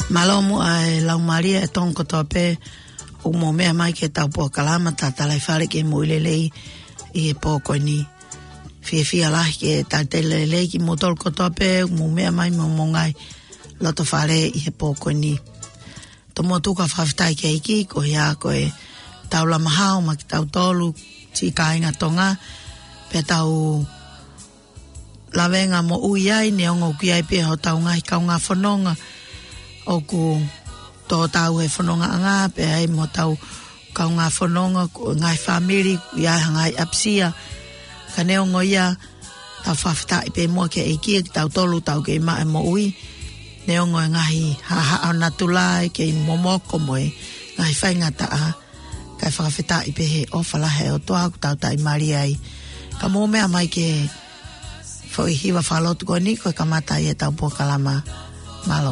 Malomo ai lau Maria e tonko tope o mo mea mai ke tau po kalama tatalai whare ke mo ilelei i e pōko ni. Fia lahi ke tatele lei ki mo tolko tope mo mea mai mo ngai loto whare i e pōko ni. Tomo tuka whawhitai ke iki ko hea ko e tau lamahao ma ki tau tolu ti ka inga tonga pe tau lawenga mo ui ai ne ongo ki ai pe ho tau ngai kaunga whanonga o ku tō tau e whanonga anga pe ai mo tau kaunga whanonga ngai whamiri i ai hangai apsia ka ne ongo ia tau whawhitai pe mua ke iki ki tau tolu tau ke ima e mo ui ne ongo e ngahi haa natulai ke momoko mo e ngahi whainga taa kai whakawhitai pe he ofalahe o toa ku tau tai mari ai ka mō mea mai ke foi hiwa whalotu ko ni ko kamata i e tau po kalama malo.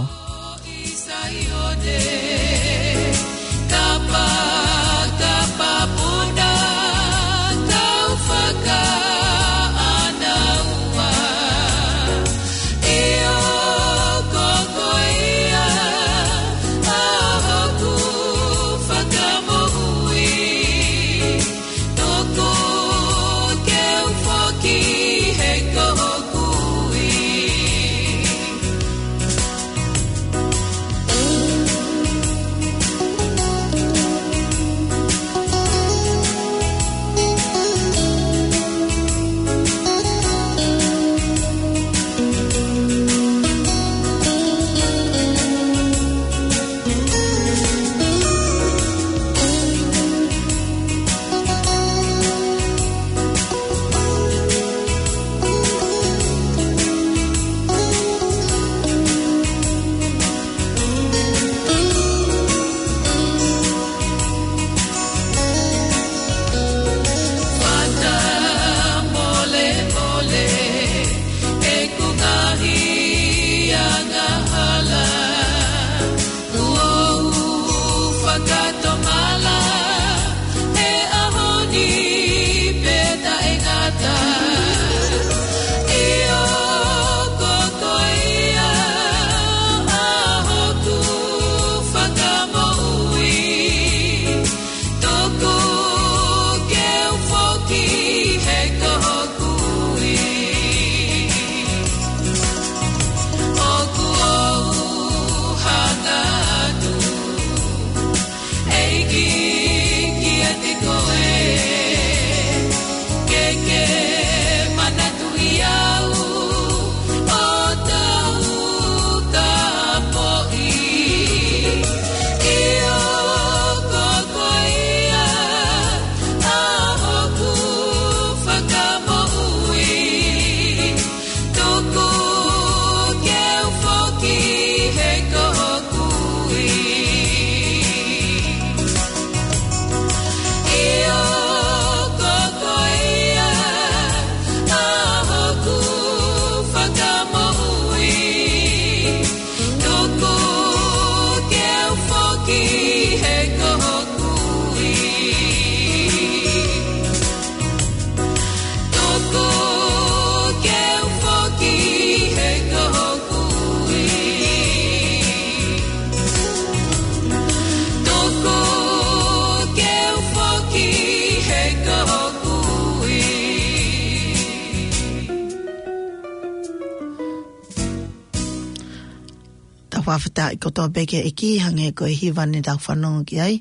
Whawhita i kotoa beke e ki hange ko e hiwane tau whanonga ki ai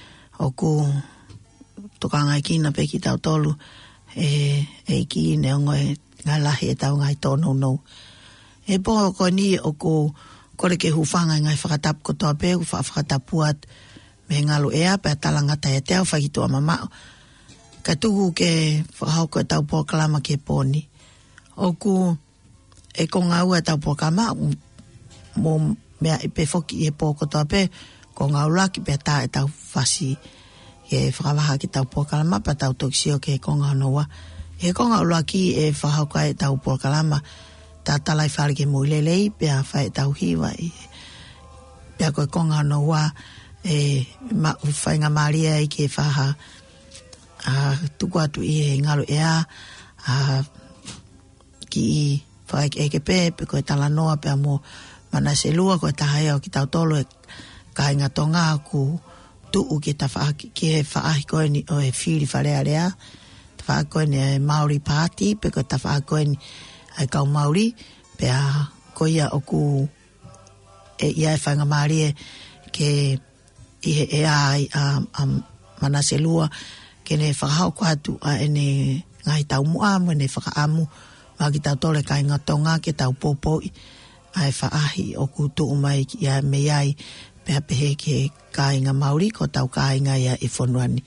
o ku tokanga i kina beki tau tolu e ki ne ongo e ngai lahi e tau ngai tōnou nou e poho ko ni o ku kore ke hufanga ngai whakatapu kotoa be ku whakatapuat me ngalo ea pe talangata e teo whakitua mamao ka tuhu ke whakahauko e tau po kalama ke pōni o ku e ko ngau e tau po kalama mo mea i pe foki e pōko toa pe ko ngau laki pe tā e tau whasi e whakawaha ki tau pōkalama pa tau tokisio ke ko ngau noa e ko ngau laki e whahauka e tau pōkalama tā talai whare ke moilelei pe a whae tau hiwa pe a koe ko ngau noa e whainga maria i ke whaha a tuku atu i e ngalo ea a ki i whae ke pe pe koe tala noa pe a mo mana se lua ko tahai o ki tau tolo e ka inga tonga ku tuu ki ta whaaki ki he whaaki koe ni o e whiri wharea rea ta whaaki koe ni e Māori Party pe ko ta whaaki koe ni ai kau Māori pe a ko ia o ku e ia e whainga Māori e ke i he e ai a mana se lua ke ne whakahau ko atu a ene ngai tau muamu ne whakaamu ma ki tau tole ka inga tonga ke tau popoi ai whaahi o kutu umai ki ia me iai pea pehe ke ka inga Māori ko tau ka inga ia i whonuani.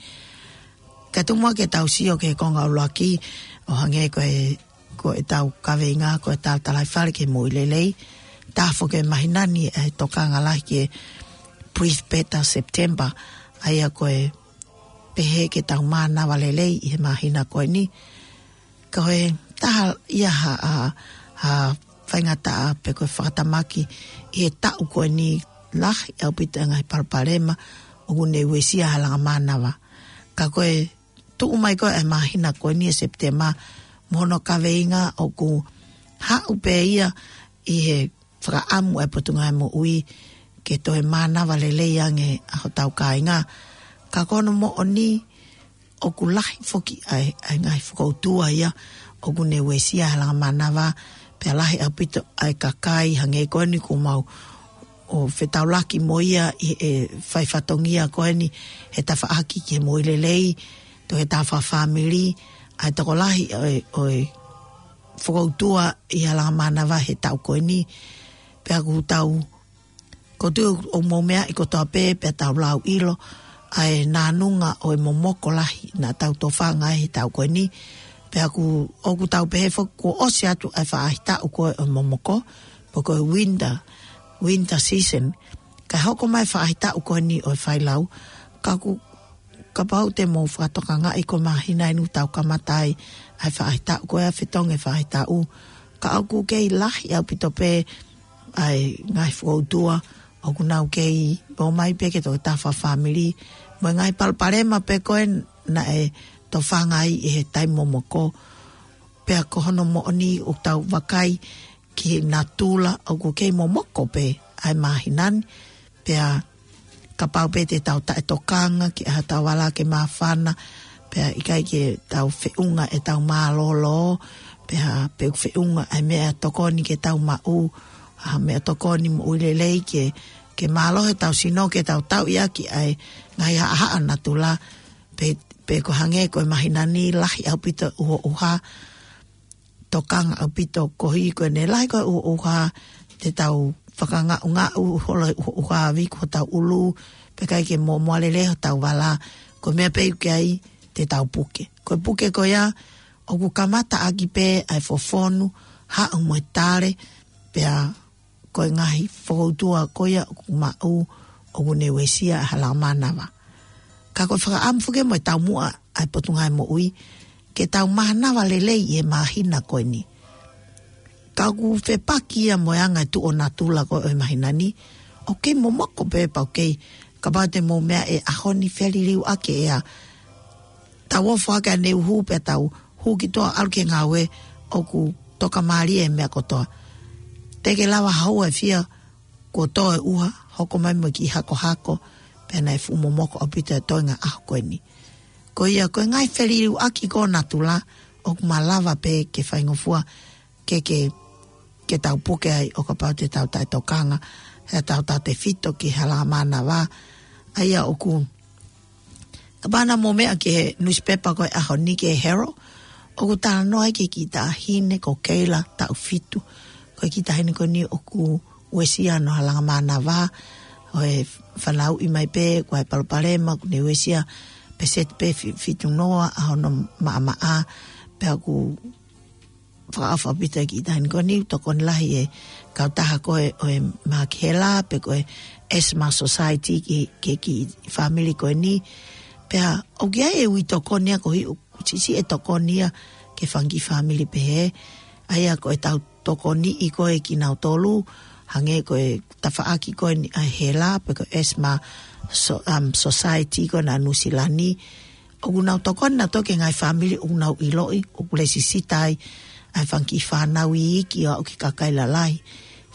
Ka tumua ke tau sio ke konga uloaki o hange ko e tau kawe inga ko e tau talai whare ke mo ilelei tafo ke mahinani e tokanga lahi ke Breathe Better September aia ko e pehe ke tau mana walelei i he mahina koe ni ko e taha ia ha whaingata pe koe whakatamaki i he tau koe ni lahi au pita ngai parparema o gune uesia halanga manawa ka koe tuu mai koe e mahina koe ni e September mohono kawe inga o ku hau pe ia i he whakaamu e potunga mo ui ke toe mana walelei ange aho tau ka inga ka kono mo oni o ku lahi foki ai ngai whakautua ia o gune uesia halanga manawa pe lahi au pita ai kakai hange koe ni ku mau o whetau laki mo ia i e whaifatongia koe ni he tawhaaki ki he moilelei to he tawha family ai toko lahi oi whakautua i halanga manawa he tau koe ni pe aku tau ko tu o momea i ko tau pe tau lau ilo ai nanunga o e momoko lahi na tau tofanga he tau koe ni pe aku o ku tau pe hefo ko ose atu ai whaahita o koe o momoko po koe winter season ka hoko mai whaahita o koe ni o e whailau ka pau te mo whatokanga i ko mahina inu tau kamatai ai whaahita o koe a whetonge whaahita u ka au ku kei lahi au pito pe ai ngai whautua o ku nau kei o mai pe ke to tafa family mo ngai palparema pe koe na e to whangai i he tai momoko pe a kohono mo oni o tau wakai ki na tula o ku kei momoko pe ai mahinan pe a kapau pe te tau ta e tokanga ki a tau wala ke mawhana pe a ikai ke tau whiunga e tau malolo pe a pe whiunga ai mea tokoni ke tau mau mea tokoni mo ulelei ke malo he tau sino ke tau ia ki ai ngai haa na tula pe ko hange ko mahinani lahi au pito uha tokanga au pito kohi ko ne lahi ko uha te tau whakanga unga uhola uha vi ko tau ulu pe kai ke mo moalele tau wala ko mea pe ke ai te tau puke ko puke ko ia o ku kamata aki pe ai fofonu ha umo tare pe a ko ngahi whakautua koia ku mau o gune wesia halamanawa. Ka koe whakaamwhuke mo tau mua ai potungai mo ui ke tau mahanawa lelei e mahina koe ni. Ka ku whepakia mo anga tu o natula koe o mahinani o kei mo mako pepa o kei ka pate mo mea e ahoni wheririu ake ea tau o whaka ne uhu pe tau hu ki toa aluke ngawe o ku toka maari e mea kotoa. Teke lawa hau e fia ko toe uha hoko mai mo ki hako pena e fumo moko o pita e toinga aho koe ni. Ko ia koe ngai wheririu aki ko natula o kumalawa pe ke whaingofua ke tau puke ai o ka pau te tau tai tokanga he tau te fito ki halamana wa aia o ku ka bana mo mea ke newspaper koe aho ni ke Herald o ku tala noa ke ki ta hine ko keila tau fitu ko ki ta hine ko ni o ku wesia no halamana wa o e whanau i mai pe ko e palparema ku ne wesia pe set pe fitu noa aho no maa pe aku whaafa pita ki tahin ko ni to kon lahi e kautaha ko e makela pe ko e Esma Society ki family ko ni pe o kia e ui to konia ko hi sisi e to konia ke fangi family pe he aia ko e tau to koni i ko e ki nau tolu hange ko e tafaaki ko e hela pe ko Esma Society ko na nusilani o nau to kona to ke ngai family o nau iloi o kulesi sitai ai fanki whanau i iki o ki kakai lalai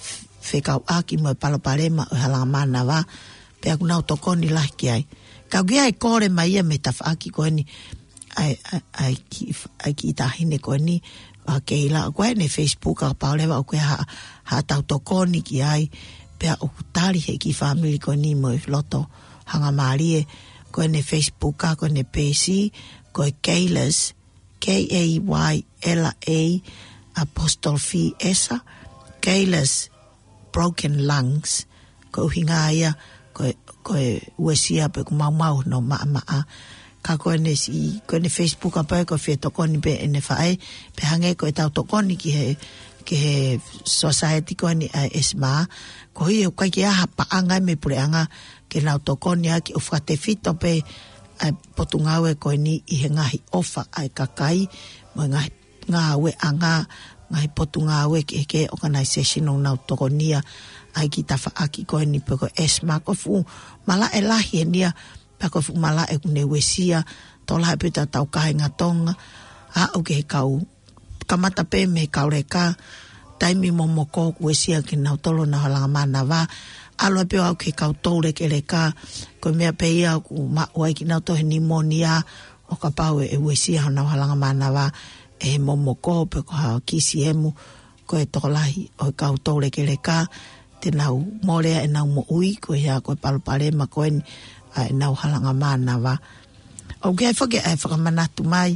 whekau aki mo palopalema o halanga mana wa, pe aku nau tokoni lahi ki ai. Kau ki ai kore mai ia me tafa aki koe ni, ai ki tahine koe ni, a keila, koe ne Facebook a paulewa o koe ha tau tokoni ki ai, pe o kutari he ki family koe ni mo i loto hanga maarie, koe ne Facebook a koe ne PC, koe Kayla's, K-A-Y-L-A apostrophe esa, Kayla's broken lungs, ko hinga ia, ko uesia pe ko mau no maa, ka koe ne Facebook a pe ko fie tokoni pe ene fae, pe hange ko e tau tokoni ki he society ko ni esma, ko hi o kai ki aha paanga me pureanga, ke nau tokoni aki o whate fito pe potungau e koe ni i he ngahi ofa ai kakai, mo ngawe anga, ngahi potungau e ke organisation o nau tokonia, ai ki tafa aki koe ni pe ko esma, ko fu mala e lahi e nia, pe ko fu mala e kune wesia, tola e pita tau kahinga tonga, a o ke kau, kamata pe me kau reka, taimi momoko wesia ki nau tolo na halanga mana wa, alo pe au ke kau toure ke reka, ko mea pe ia ku mauai ki nau tohe pneumonia, o ka pau e wesia hana halanga mana wa, e momoko pe ko hao kisi emu, ko e tokolahi o kau toure ke reka, te nau morea e nau mo ui, ko ia ko e palopalema ko e nau halanga mana wa. O ke whake e whakamanatu mai,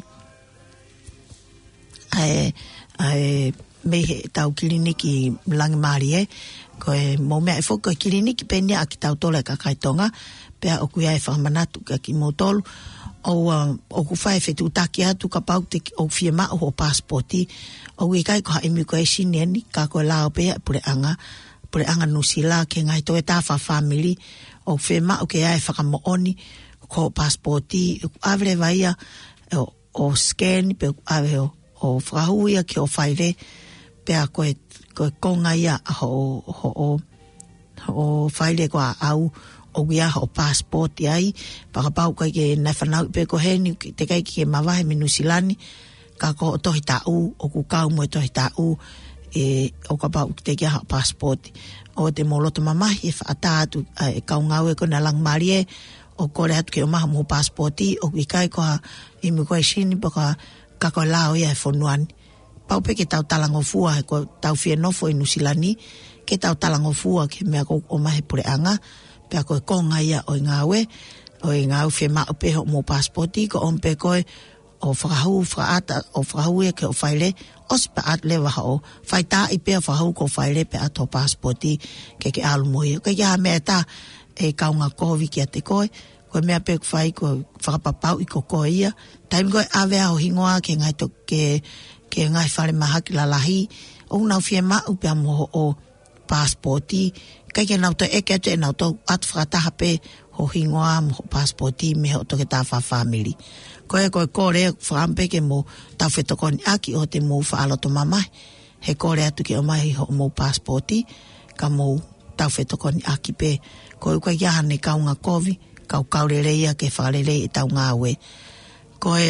me he tau kiliniki langi maari ko e mo mea e whaka kiliniki penia a ki tau tola ka kaitonga, pea o kuia e whakamanatu ka ki motolu, o ku whae whetu taki atu ka pau te o fie mao ho passporti, o i kai ko ha immigration eni, ka koe lao pea pureanga nusila ke ngai to e tafa family, o fie mao ke ai whakamooni ko passporti, avre vaia o scan, pe ave o whakahuia ki o whaire, pea koe konga ia ho whaire ko a au, o gia ho passport ai, pakapau kai ke nai whanau pe ko heni, te kai ke mawahe minu silani, ka ko tohi tau, o ku kau mo tohi tau, o ka pau te kia ho passport, o te moloto mamahi e whaatatu, e kau ngau e ko na lang marie, o kore atu ke o maha mo passporti, o ki kai ko ha immigration, paka ka ko lao ia e whonuani. Pau pe ke tau talangofua, ko tau fia nofo e nusilani, ke tau talangofua ke mea ko o mahe pureanga, pea koe konga ia o ngau fie mao peho mo passporti, ko on pe koe o whakahu ia ke o whaile, o si pa at lewa o whaita i pea whakahu ko whaile pe ato passporti ke alu moia. Koe kia mea ta e kaunga kovi ki a te koe mea pe whai ko whakapapau i ko koe ia, taimi koe awea o hingoa ke ngai to ke ngai whare mahaki la lahi, o nau fie mao pea moho o passporti, kai ke nau to eke atu e nau to atu whakataha pe ho hingoa mo passporti me ho toke ta family. Koe kore whakampe ke mo tau whetokoni aki o te mo whaaloto mamai, he kore atu ke o mai ho mo passporti, ka mo tau whetokoni aki pe, koe koe kia hane kaunga kovi, kau kaurereia ke whakarerei e tau ngāwe. Koe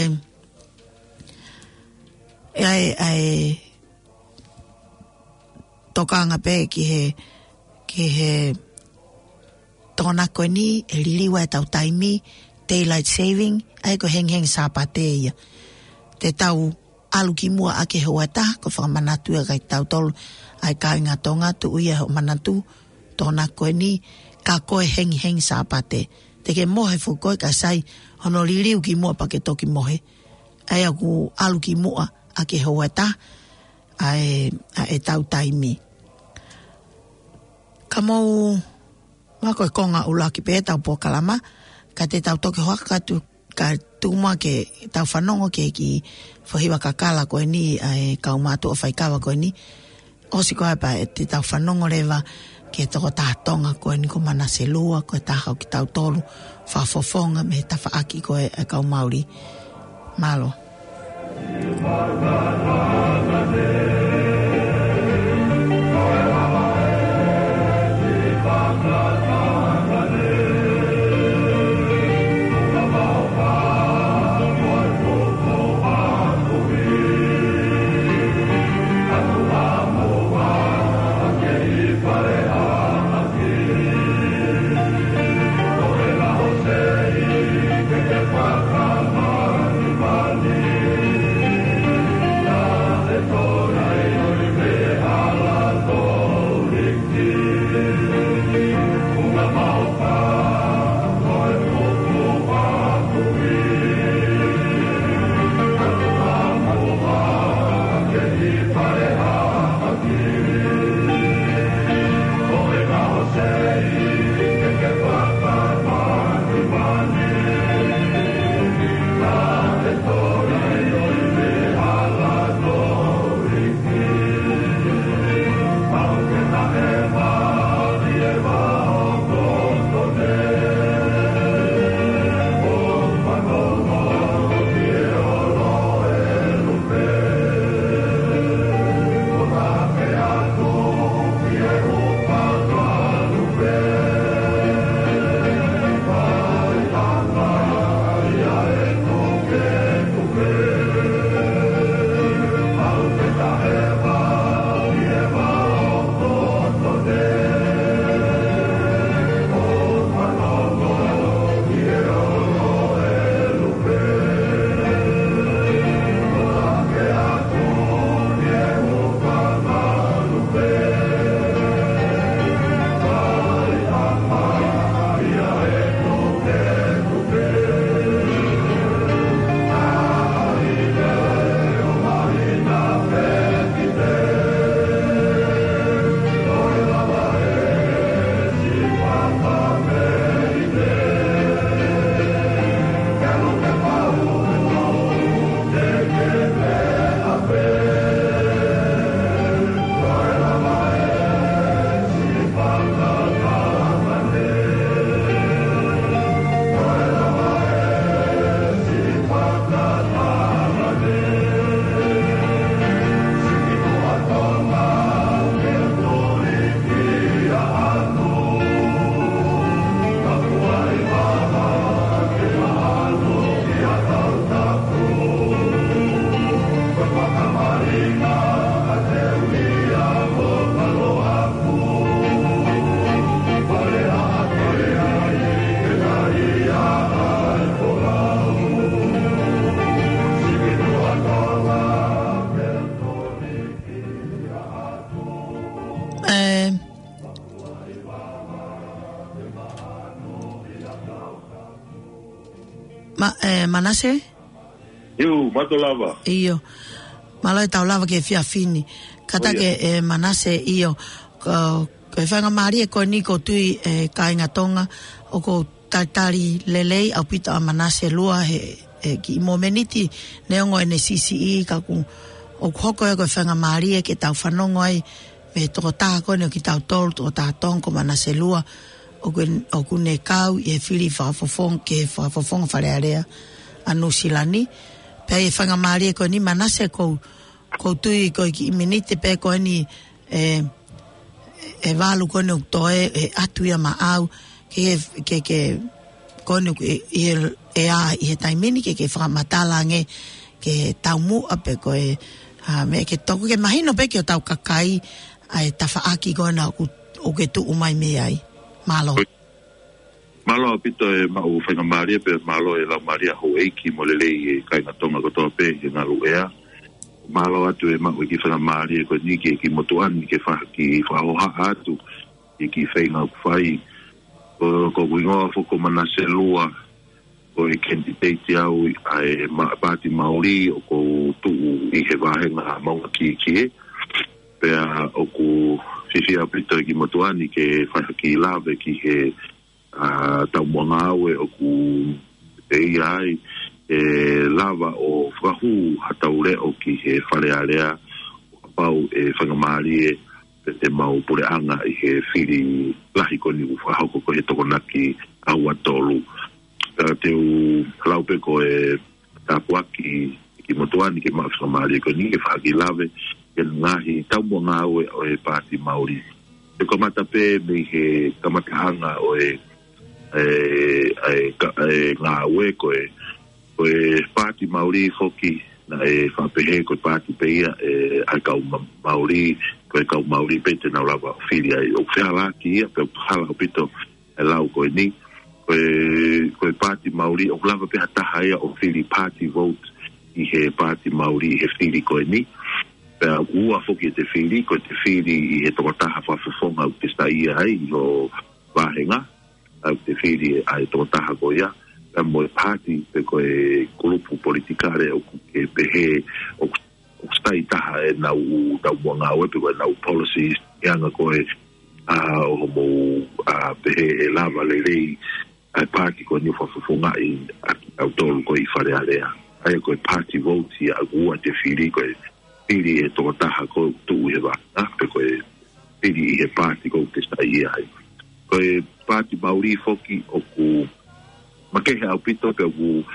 ai tokanga pe ki he tōna koe ni e liliwa e tau taimi, daylight saving, ai ko heng sāpate ia. Te tau alu ki mua ake hoa ta, ko whakamanatu e kai tau tolu, ai ka inga tonga tu uia ho manatu, tōna koe ni, ka koe heng sāpate. Te ke mohe fu koe ka sai, hono liliu ki mua pa ke toki mohe. Ai aku alu ki mua ake hoa ta, ai tau taimi. Ka mau, wako e konga ula ki pe tau po kalama, ka te tau toke hoa ka tuma ke tau whanongo ke ki whahiwa kakala koe ni ai kau mātua whaikawa koe ni. Osi koe pa e te tau whanongo rewa ke toko tātonga koe ni ko mana se lua, koe tāhau ki tau tolu, whafofonga me tawha aki koe e kau Māori. Malo. Pare Manase? Iu, matolava. Iyo. Maloi tau lava ke fia fini. Kata ke Manase iyo. Ko whanga maari ko ni ko tui kainga tonga o ko tatari lelei au pita a Manase lua ki momeniti neongo ene CCE ka ku o hoko e ko whanga maari ke tau whanongo ai me toko taha kone o ki tau tolu toko taha tonga ko Manase lua o ku ne kau i e whiri whakafofong ke whakafofong wharearea anu silani pe e whanga maari ko ni Manase ko tui ko ki iminite pe ko ni e walu kone uktoe atu ia maau ke kone e a i he taimini ke whakamatalange ke tau mua pe koe me ke toku ke mahino pe ke o tau kakai ai tawhaaki kona o ke tu umai me ai malo pito e mau whainga maria pe malo e lau maria ho eiki mo lelei e kainga tonga kotoa pe e ngalu ea malo atu e mau ki whainga maria ko niki ki motuani ke whahoha atu ki whainga whai ko wingoa foko Manase lua ko e candidate au ai pati Maori o ko tuu i he wahenga maunga ki e pea o ko whiwhia pito ki motuani ke whaki lave ki he tau moanga aue o ku e ai lava o whahu hatau leo ki he wharearea o pau e whangamari te mau pure anga i he whiri lahi koni u whahoko ko he tokonaki au atolu te u laupe ko e tapuaki ki motuani ke maa whangamari koni ke whaki lave ke ngahi tau moanga aue o e pati Maori te kamata pe me he kamata hanga o ngā ue koe pāti Maori foki na e whapehe koe pāti peia ai kau Maori koe kau Maori pete nau lawa whiri ai o whea ki ia pe hala o pito e lau koe ni koe pāti Maori o lawa pe hataha ia o whiri pāti vote i he pāti Maori i he whiri koe ni pe ua foki e te whiri koe te whiri i he tokotaha whawhawhonga o te staia ai o wahenga au te whiri ai tō taha ko ia mo e pāti pe ko e kulupu politikare o ke pehe o stai taha e nau muanga o e pe ko e nau policies e anga ko e o homo pehe e lava le rei ai pāti ko ni whawhawhonga i au tōru ko i wharearea ai ko e pāti vote i a ua te whiri ko e whiri e tō taha ko tu e wā pe ko e whiri i he pāti ko te stai ia ai ko e pāti Maori foki o ku makehe au pito pe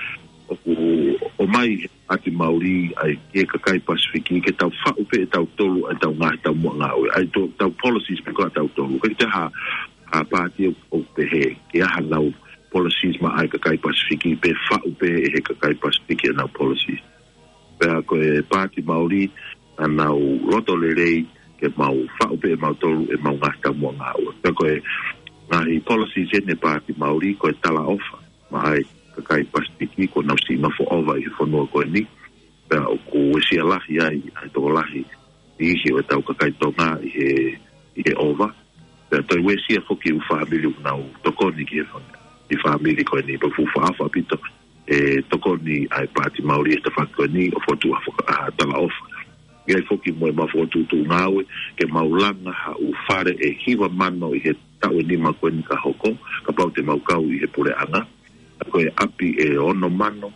o mai pāti Maori ai ke kakai Pasifiki ke tau whau pe e tau tolu ai tau ngahi tau mua ngāwe ai tau policies pe koa tau tolu ke te ha pāti o pe he ke aha nau policies ma ai kakai Pasifiki pe whau pe e he kakai Pasifiki e nau policies pe a ko e pāti Maori a nau roto le rei ke mau whau pe e mau tolu e mau ngahi tau mua ngāwe pe ko e ngahi policies e ne pāti Maori ko e tala ofa ma ai kakai Pasifiki ko nau si nofo ova i whanua koe ni pea o ko wesi alahi ai toko lahi i ihi o e tau kakai tonga i he ova pea toi wesi a foki u whaamili u nau tokoni ki i whaamili koe ni pa fufa afa pito e tokoni ai pāti Maori e te whakoe ni o fotu a tala ofa Gai foki mo e mafotu tu ngawe ke maulanga ha u whare e hiwa mano i he tau e nima koe ni ka hoko ka pau te maukau i he pure anga ko e api e ono mano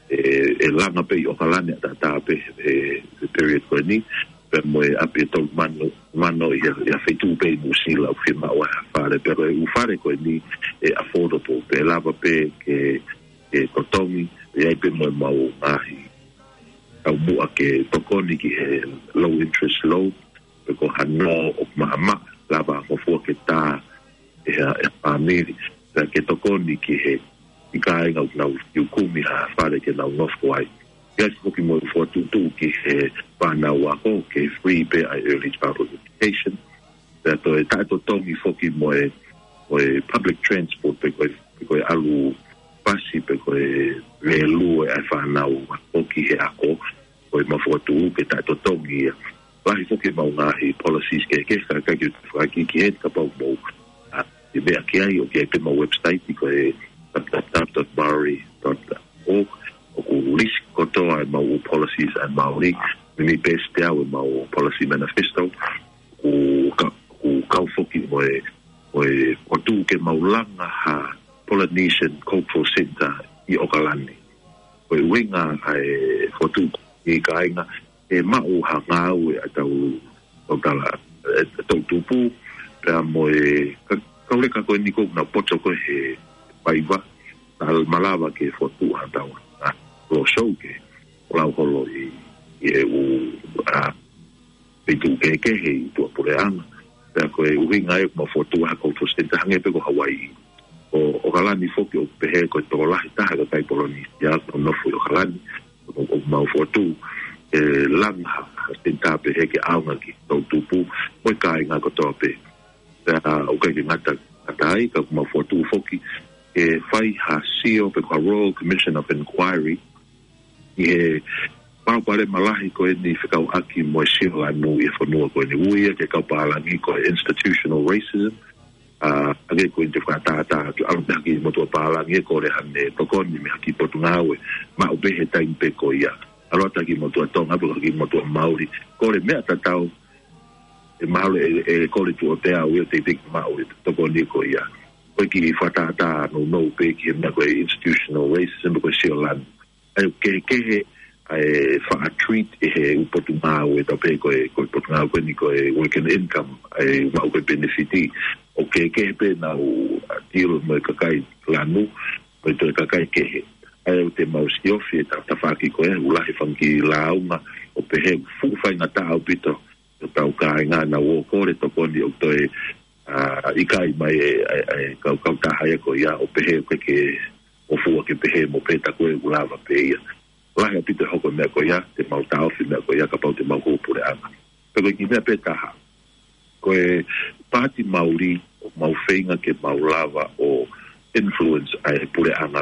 e langa pe i o kalane a ta pe e period koe ni pe mo e api e tau mano i a whaitu pe i musila u whima o a whare pero e u whare koe ni e affordable pe lava pe ke kotongi e ai pe mo e mau ngahi au mua ke tokoni ki he low interest loan pe ko hano o mahama lava mofua ke tā e pāmiri ke tokoni ki he i kai ngau nau iukumi ha whare ke nau nofko ai Yes, looking more for to ki he whanau ako ke free pe ai early childhood education that tato tongi foki mo e public transport pe koe alu pasi pe koe lelu e whanau ako ki he ako koe mafuatu ke tato tongi wahi foki mau ngahi policies ke kaki whaki ki he ka pau mo i mea ki ai o ki ai pe mau website i koe www.maori.org list kotoa mau policies and Maori mi best dia mau policy manifesto o kau foki o tu ke maulanga ha Polynesian Cultural Center i Okalani o winga ai fotu i kainga e mau ha ngau atau okala tupu pa mo kau le ka ko ni ko na poto ko he paiva al malava ke fotu ha tau lo show ke la holo i pitu ke he tu pureanga ta ko winga e mo fotu ha ko fostenta hange pe ko Hawaii o kalani foki o pehe ko to la ta ha kai poloni ya no fu o kalani o mo fotu langa tenta pehe ke aunga ki to tupu mo kai nga ko to pe ta o kai ngata atai ka mo fotu foki e fai ha sio pe ko Royal Commission of Inquiry e pare malahi ko ni fikau aki mo sio anu e fonua ko ni uia ke ka palangi ko institutional racism age ko te fata ki au daki mo to palangi ko le hane to ko ni me ki potungawe ma o be heta impe ko ia alota ki mo to tonga ko ki mo to Maori ko le me tatau e Maori e ko le to te au te dik Maori to ko ni ko ia ko ki fata no pe ki na ko institutional racism ko sio lan ke ai fa treat e upotunga we to pe ko upotunga ko ni ko working income ai ma ko benefiti o ke pe na o tiro mo kai lanu ko to kai ke ai te mau siofi ta fa ki ko e ula he fangi launga o pe he fu fa na ta o pito ta o kai nga na o ko le to ko ni o to e i kai mai ai ka ta ha ko ya o pe he ke o fu ke pe he mo pe ta ko ula va pe lahe pite hoko mea ko ia, te mau taofi mea ko ia, ka pau te mau hupure anga. Pero ki mea petaha, ko e pāti Mauri, o mau whainga ke mau lava o influence ai pure anga,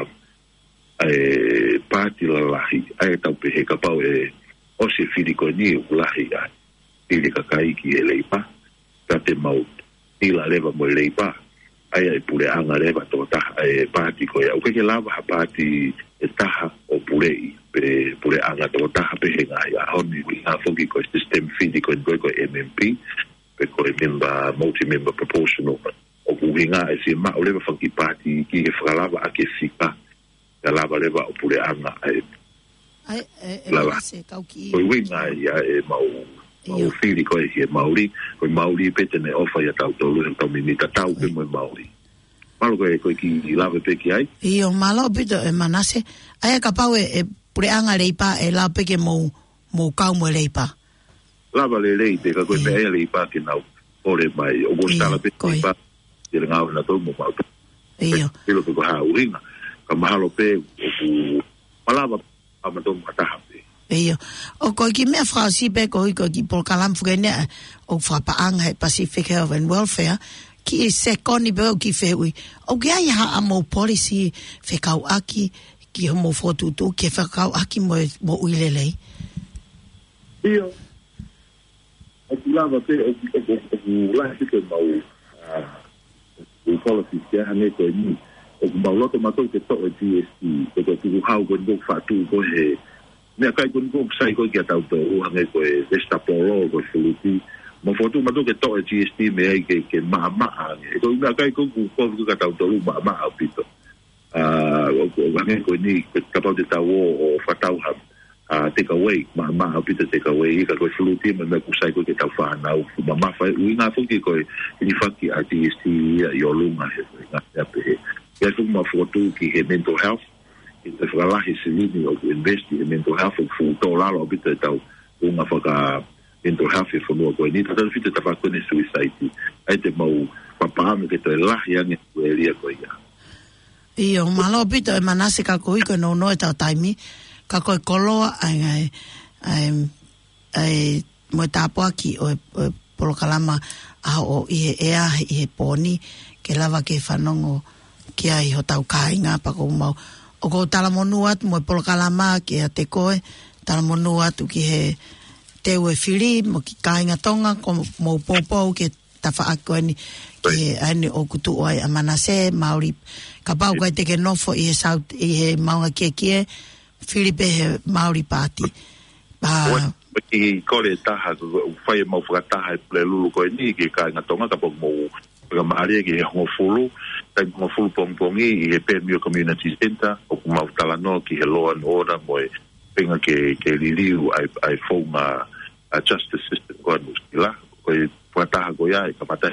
ai pāti lalahi, ai tau pehe ka pau e ose whiri ko ni ulahi ai, whiri ka kaiki e leipa, ka te mau ila leva mo e leipa, ai ai pure anga leva tō taha e pāti ko ia, uke ke lava ha pāti e taha o purei, pure anga to taha pe he ngai a honi wi ha foki ko system fidi ko ko MMP pe ko member multi-member proportional o winga e si ma o leva foki party ki e fralava a ke fika ya lava leva o pure anga ai lava se kauki ko winga ya e mau fidi ko e Mauri pe tene ofa ya tau tolu tau minita tau pe mo Mauri malo ko ki lava pe ki ai io malo pito e manase ai ka pau e pure anga leipa e la pe ke mo kau mo leipa lava le te ka ko pe leipa ki nau ore mai o go stala pe leipa te ngau na to mo mau io pelo ko ha uringa ka mahalo pe o palava amato mata io o ko ki me frasi pe ko ki por kalam fugene o fra pa anga Pacific Health and Welfare ki se koni be ki fe ui o ki ai ha mo policy fe kau aki ki mo fotu tu ke fe kau aki mo uilelei io o lava pe o la ke mau o policy ke ane ko ni o mau loto mato ke to e GST ko tu hau ko do fa tu ko he me kai ko sai ko ki tau to o ane ko e Stapolo ko Filipi mo fotu mato ke to e GST me ai ke mama ane ko me kai ko ka tau to mama a pito o ane ko ni ka pau te tau o fatau ha take away mama a pito take away ka ko Filipi me ku sai ko ke tau fa na o mama fa uinga fo ki ko ni faki a GST yo lunga he na pe ya ko mo fotu ki he mental health e fala he se ni o invest in mental health fu to la lo pito tau unha faka mental health e fonua ko ni tata fite ta fa ko ni suicide ai te mau papa me ke to la ya ni ko elia ko ia io malo pito e manase ka ko iko no ta taimi ka ko koloa ai mo tapo aki o polo kalama a o i poni ke lava ke fanongo ke ai ho tau kainga pa ko mau o ko tala monuat mo polo kalama ke te koe tala monuat ki he te ue whiri, mo ki kāinga tonga, ko mo pōpō ke tawha ako ani, ke ane o kutu oai a Manase, Māori, ka pau kai te ke nofo i he maunga kia, Filipe he Maori Party. Ba I kore taha fai mau whakataha e ple lulu koe ni ki ka ngatonga ka pong mou maari ki he hongofulu tai hongofulu pongpongi i he Pemio Community Center o ku mau talano ki he law and order mo e penga ke liliu ai fonga a justice system koe nuskila koe whakataha koe ai ka mata